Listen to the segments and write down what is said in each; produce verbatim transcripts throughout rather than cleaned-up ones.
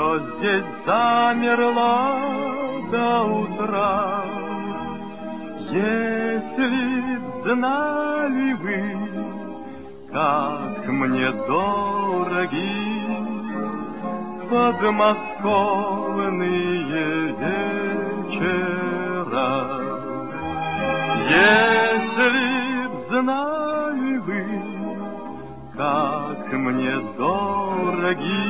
Все здесь замерло до утра. Если б знали вы, как мне дороги подмосковные вечера. Если б знали вы, как мне дороги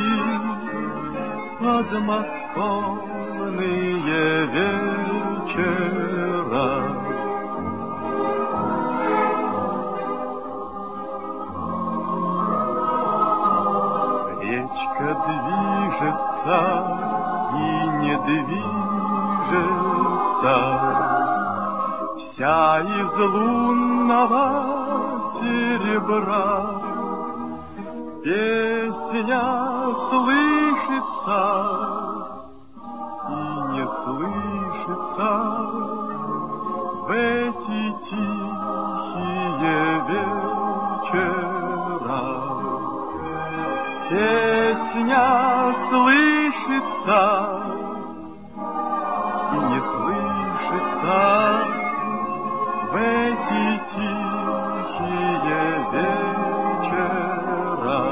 подмосковные вечера. Речка движется и не движется, вся из лунного серебра. Песня слышится и не слышится в эти тихие вечера. Песня слышится и не слышится в эти тихие вечера.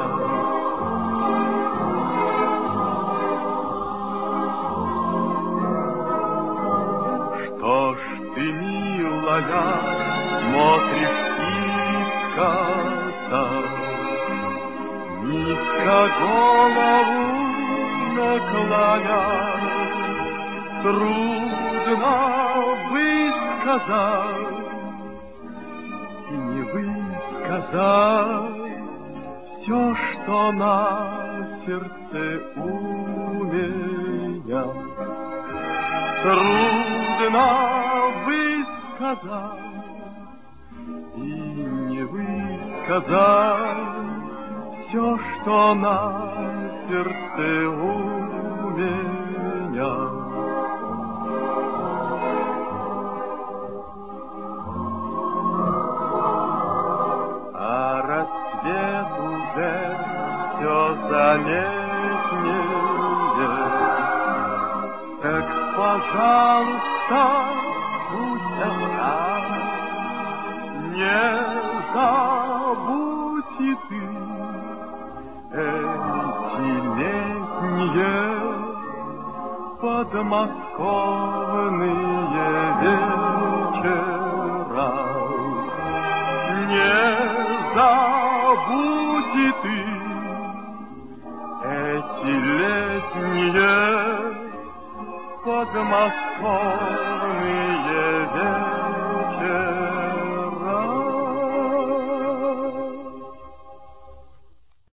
Что ж ты, милая, смотришь искоса, низко голову наклоня? Трудно высказать и не высказать все, что на сердце у меня. Трудно высказать и не высказать все, что на сердце у меня. А рассвет уже все заметнее, так, пожалуйста, будь одна, не забудь и ты эти летние подмосковные вечера. Не забудь и ты эти летние подмосковные